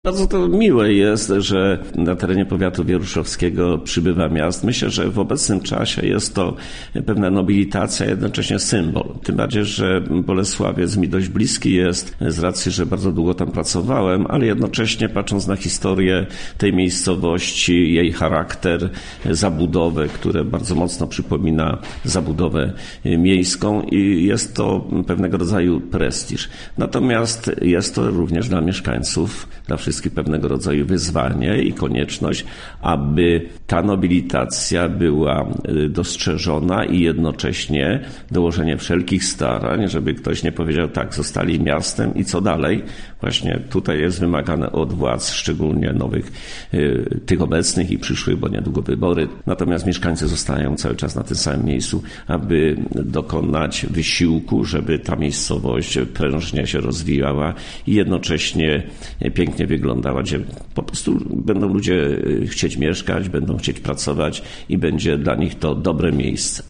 Bardzo to miłe jest, że na terenie powiatu wieruszowskiego przybywa miast. Myślę, że w obecnym czasie jest to pewna nobilitacja, jednocześnie symbol. Tym bardziej, że Bolesławiec mi dość bliski jest z racji, że bardzo długo tam pracowałem, ale jednocześnie patrząc na historię tej miejscowości, jej charakter, zabudowę, które bardzo mocno przypomina zabudowę miejską i jest to pewnego rodzaju prestiż. Natomiast jest to również dla mieszkańców, dla wszystkich pewnego rodzaju wyzwanie i konieczność, aby ta nobilitacja była dostrzeżona i jednocześnie dołożenie wszelkich starań, żeby ktoś nie powiedział tak, zostali miastem i co dalej. Właśnie tutaj jest wymagane od władz, szczególnie nowych, tych obecnych i przyszłych, bo niedługo wybory. Natomiast mieszkańcy zostają cały czas na tym samym miejscu, aby dokonać wysiłku, żeby ta miejscowość prężnie się rozwijała i jednocześnie pięknie wyglądała, gdzie po prostu będą ludzie chcieć mieszkać, będą chcieć pracować i będzie dla nich to dobre miejsce.